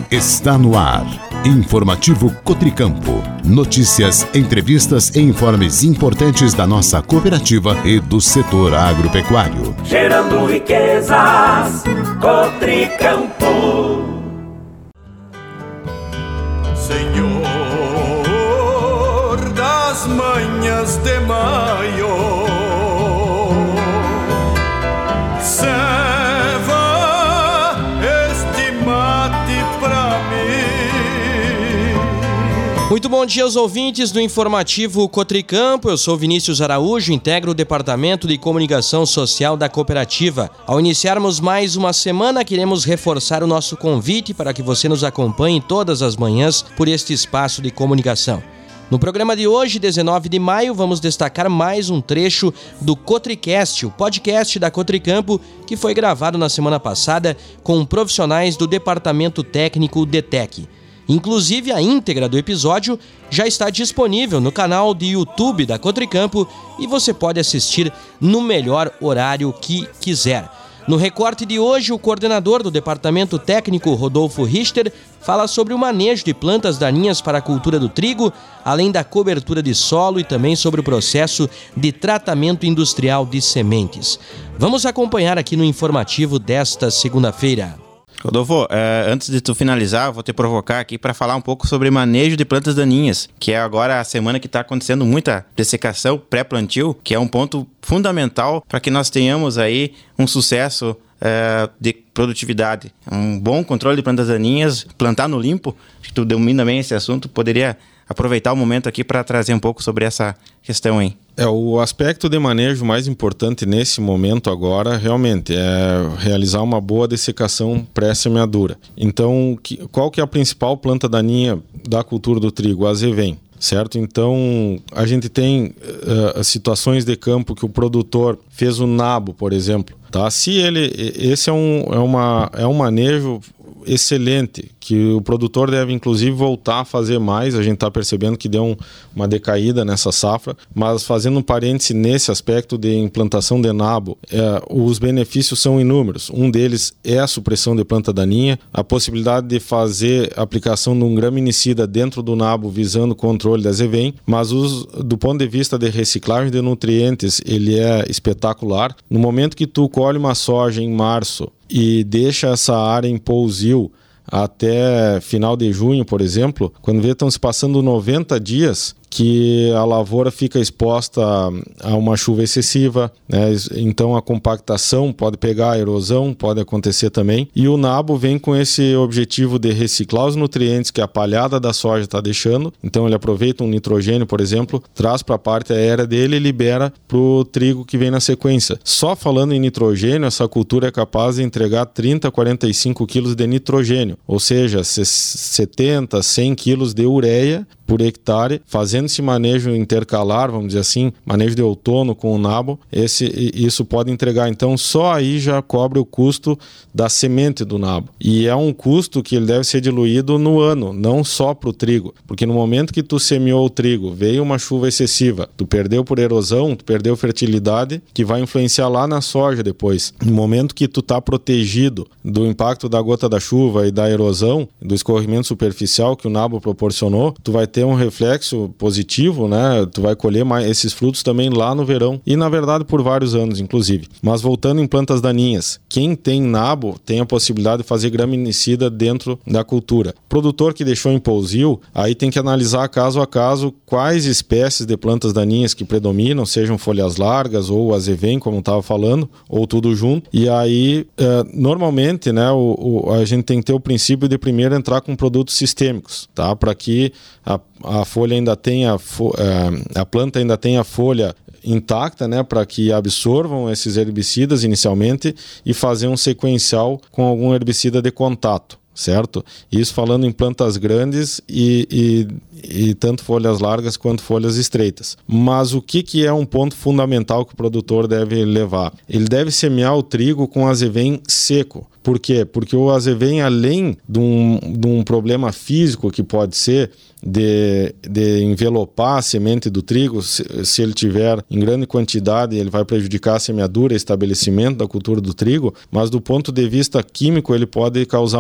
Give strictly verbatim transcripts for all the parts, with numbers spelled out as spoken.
Está no ar. Informativo Cotricampo. Notícias, entrevistas e informes importantes da nossa cooperativa e do setor agropecuário. Gerando riquezas, Cotricampo. Senhor das manhãs de maio, muito bom dia aos ouvintes do Informativo Cotricampo. Eu sou Vinícius Araújo, integro o Departamento de Comunicação Social da cooperativa. Ao iniciarmos mais uma semana, queremos reforçar o nosso convite para que você nos acompanhe todas as manhãs por este espaço de comunicação. No programa de hoje, dezenove de maio, vamos destacar mais um trecho do Cotricast, o podcast da Cotricampo, que foi gravado na semana passada com profissionais do Departamento Técnico DETEC. Inclusive, a íntegra do episódio já está disponível no canal de YouTube da Cotricampo e você pode assistir no melhor horário que quiser. No recorte de hoje, o coordenador do Departamento Técnico, Rodolfo Richter, fala sobre o manejo de plantas daninhas para a cultura do trigo, além da cobertura de solo e também sobre o processo de tratamento industrial de sementes. Vamos acompanhar aqui no informativo desta segunda-feira. Rodolfo, é, antes de tu finalizar, vou te provocar aqui para falar um pouco sobre manejo de plantas daninhas, que é agora a semana que está acontecendo muita dessecação pré-plantio, que é um ponto fundamental para que nós tenhamos aí um sucesso é, de produtividade. Um bom controle de plantas daninhas, plantar no limpo, acho que tu domina bem esse assunto, poderia aproveitar o momento aqui para trazer um pouco sobre essa questão aí. É, o aspecto de manejo mais importante nesse momento agora, realmente, é realizar uma boa dessecação pré-semeadura. Então, que, qual que é a principal planta daninha da cultura do trigo? A azevém. Certo? Então, a gente tem uh, situações de campo que o produtor fez o nabo, por exemplo. Tá? Se ele, esse é um, é uma, é um manejo excelente, que o produtor deve inclusive voltar a fazer mais. A gente está percebendo que deu um, uma decaída nessa safra, mas fazendo um parêntese nesse aspecto de implantação de nabo, é, os benefícios são inúmeros. Um deles é a supressão de planta daninha, a possibilidade de fazer aplicação de um graminicida dentro do nabo visando o controle da azevém, mas os, do ponto de vista de reciclagem de nutrientes, ele é espetacular. No momento que tu colhe uma soja em março e deixa essa área em pousio até final de junho, por exemplo, quando vê estão se passando noventa dias que a lavoura fica exposta a uma chuva excessiva, né? Então a compactação pode pegar, a erosão pode acontecer também, e o nabo vem com esse objetivo de reciclar os nutrientes que a palhada da soja está deixando. Então ele aproveita um nitrogênio, por exemplo, traz para a parte aérea dele e libera para o trigo que vem na sequência. Só falando em nitrogênio, essa cultura é capaz de entregar trinta a quarenta e cinco quilos de nitrogênio, ou seja, setenta, cem quilos de ureia por hectare, fazendo esse manejo intercalar, vamos dizer assim, manejo de outono com o nabo, esse, isso pode entregar. Então, só aí já cobre o custo da semente do nabo. E é um custo que ele deve ser diluído no ano, não só para o trigo. Porque no momento que tu semeou o trigo, veio uma chuva excessiva, tu perdeu por erosão, tu perdeu fertilidade, que vai influenciar lá na soja depois. No momento que tu está protegido do impacto da gota da chuva e da erosão, do escorrimento superficial que o nabo proporcionou, tu vai ter um reflexo positivo, né? Tu vai colher mais esses frutos também lá no verão e, na verdade, por vários anos, inclusive. Mas voltando em plantas daninhas, quem tem nabo tem a possibilidade de fazer graminicida dentro da cultura. Produtor que deixou em pousio, aí tem que analisar caso a caso quais espécies de plantas daninhas que predominam, sejam folhas largas ou azevém, como eu estava falando, ou tudo junto. E aí, é, normalmente, né, o, o, a gente tem que ter o princípio de primeiro entrar com produtos sistêmicos, tá? Para que a a folha ainda tenha, a planta ainda tenha a folha intacta, né, para que absorvam esses herbicidas inicialmente e fazer um sequencial com algum herbicida de contato, certo? Isso falando em plantas grandes e, e, e tanto folhas largas quanto folhas estreitas. Mas o que, que é um ponto fundamental que o produtor deve levar? Ele deve semear o trigo com azevém seco. Por quê? Porque o azevém, além de um, de um problema físico que pode ser de, de envelopar a semente do trigo, se, se ele tiver em grande quantidade, ele vai prejudicar a semeadura e estabelecimento da cultura do trigo, mas do ponto de vista químico ele pode causar uma alelo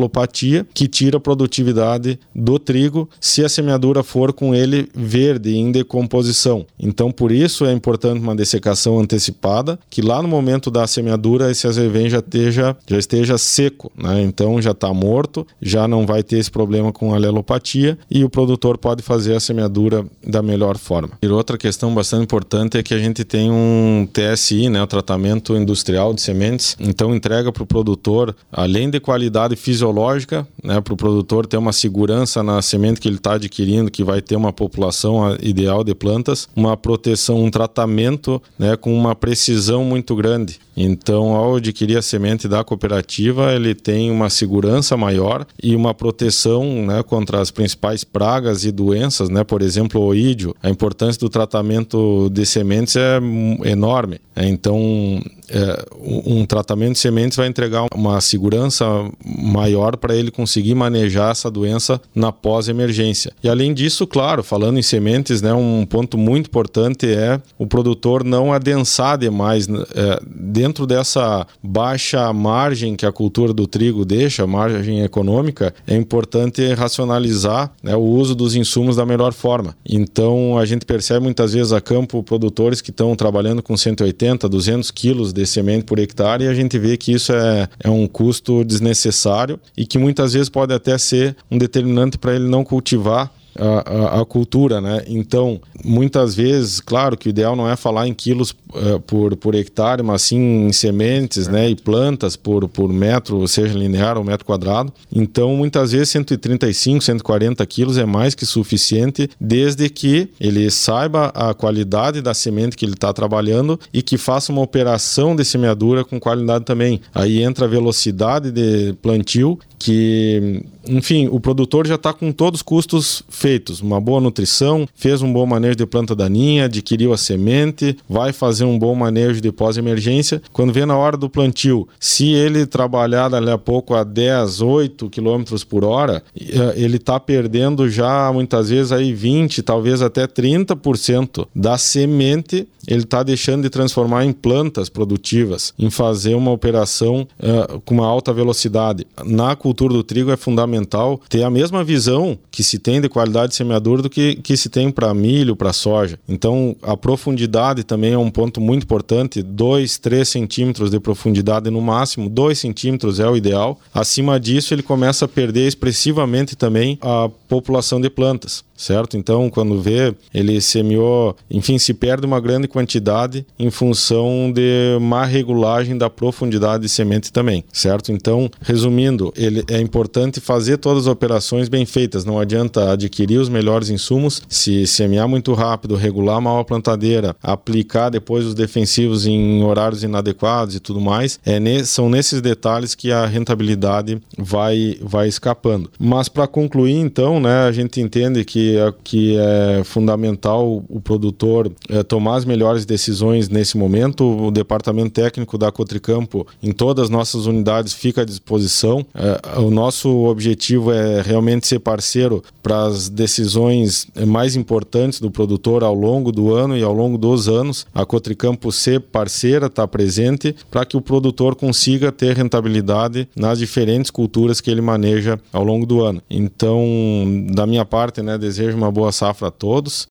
alelopatia, que tira a produtividade do trigo se a semeadura for com ele verde, em decomposição. Então, por isso é importante uma dessecação antecipada, que lá no momento da semeadura esse azevém já esteja, já esteja seco, né? Então já está morto, já não vai ter esse problema com alelopatia e o produtor pode fazer a semeadura da melhor forma. E outra questão bastante importante é que a gente tem um T S I, né, o tratamento industrial de sementes, então entrega para o produtor, além de qualidade fisiológica, né, para o produtor ter uma segurança na semente que ele está adquirindo, que vai ter uma população ideal de plantas, uma proteção, um tratamento, né, com uma precisão muito grande. Então, ao adquirir a semente da cooperativa, ele tem uma segurança maior e uma proteção, né, contra as principais pragas e doenças, né, por exemplo, o oídio. A importância do tratamento de sementes é enorme. Então, é, um tratamento de sementes vai entregar uma segurança maior para ele conseguir manejar essa doença na pós-emergência. E além disso, claro, falando em sementes, né, um ponto muito importante é o produtor não adensar demais. É, dentro dessa baixa margem que a cultura do trigo deixa, margem econômica, é importante racionalizar, né, o uso dos insumos da melhor forma. Então, a gente percebe muitas vezes a campo produtores que estão trabalhando com cento e oitenta, duzentos quilos de semente por hectare, e a gente vê que isso é, é um custo desnecessário e que muitas vezes pode até ser um determinante para ele não cultivar A, a, a cultura, né? Então, muitas vezes, claro que o ideal não é falar em quilos uh, por, por hectare, mas sim em sementes, né? E plantas por, por metro, seja linear ou metro quadrado. Então, muitas vezes cento e trinta e cinco, cento e quarenta quilos é mais que suficiente, desde que ele saiba a qualidade da semente que ele está trabalhando e que faça uma operação de semeadura com qualidade também. Aí entra a velocidade de plantio, que, enfim, o produtor já está com todos os custos feitos, uma boa nutrição, fez um bom manejo de planta daninha, adquiriu a semente, vai fazer um bom manejo de pós-emergência. Quando vê na hora do plantio, se ele trabalhar dali a pouco a dez, oito quilômetros por hora, ele está perdendo já muitas vezes aí vinte, talvez até trinta por cento da semente, ele está deixando de transformar em plantas produtivas, em fazer uma operação uh, com uma alta velocidade. Na cultura do trigo é fundamental ter a mesma visão que se tem de qualidade de semeadura do que, que se tem para milho, para soja. Então, a profundidade também é um ponto muito importante, dois, três centímetros de profundidade no máximo, dois centímetros é o ideal. Acima disso, ele começa a perder expressivamente também a população de plantas, certo? Então, quando vê, ele semeou, enfim, se perde uma grande quantidade em função de má regulagem da profundidade de semente também, certo? Então, resumindo, ele, é importante fazer todas as operações bem feitas, não adianta adquirir os melhores insumos, se semear muito rápido, regular mal a plantadeira, aplicar depois os defensivos em horários inadequados e tudo mais, é ne- são nesses detalhes que a rentabilidade vai, vai escapando. Mas para concluir, então, né, a gente entende que, que é fundamental o produtor é, tomar as melhores decisões nesse momento. O departamento técnico da Cotricampo, em todas as nossas unidades, fica à disposição. É, o nosso objetivo é realmente ser parceiro para as decisões mais importantes do produtor ao longo do ano e ao longo dos anos. A Cotricampo ser parceira, estar presente, para que o produtor consiga ter rentabilidade nas diferentes culturas que ele maneja ao longo do ano. Então, da minha parte, né, desejo uma boa safra a todos.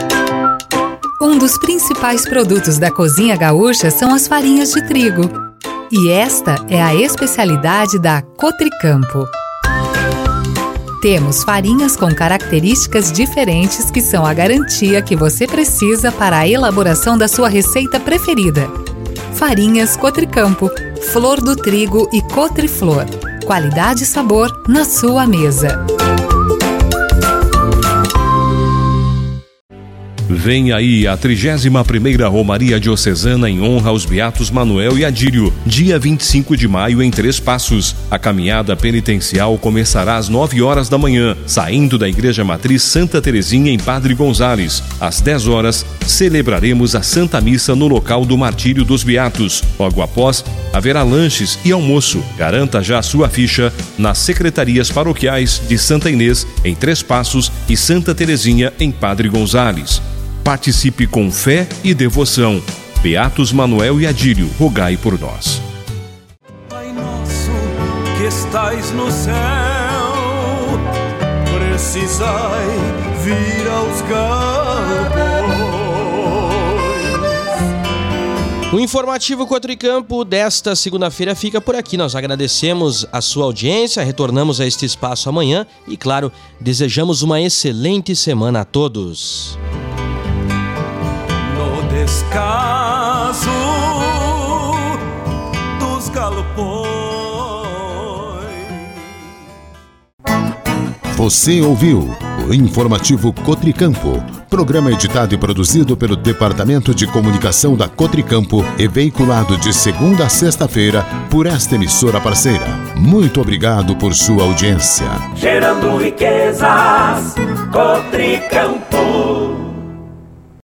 Um dos principais produtos da cozinha gaúcha são as farinhas de trigo. E esta é a especialidade da Cotricampo. Temos farinhas com características diferentes que são a garantia que você precisa para a elaboração da sua receita preferida. Farinhas Cotricampo, Flor do Trigo e Cotriflor. Qualidade e sabor na sua mesa. Vem aí a trigésima primeira Romaria Diocesana em honra aos Beatos Manuel e Adílio, dia vinte e cinco de maio em Três Passos. A caminhada penitencial começará às nove horas da manhã, saindo da Igreja Matriz Santa Terezinha em Padre Gonzales. Às dez horas, celebraremos a Santa Missa no local do Martírio dos Beatos. Logo após, haverá lanches e almoço. Garanta já a sua ficha nas secretarias paroquiais de Santa Inês, em Três Passos, e Santa Terezinha, em Padre Gonzales. Participe com fé e devoção. Beatos Manuel e Adílio, rogai por nós. Pai nosso que está estais no céu, precisai vir aos galpões. O informativo Cotricampo desta segunda-feira fica por aqui. Nós agradecemos a sua audiência, retornamos a este espaço amanhã e, claro, desejamos uma excelente semana a todos. No descaso dos galpões. Você ouviu o informativo Cotricampo, programa editado e produzido pelo Departamento de Comunicação da Cotricampo e veiculado de segunda a sexta-feira por esta emissora parceira. Muito obrigado por sua audiência. Gerando riquezas, Cotricampo.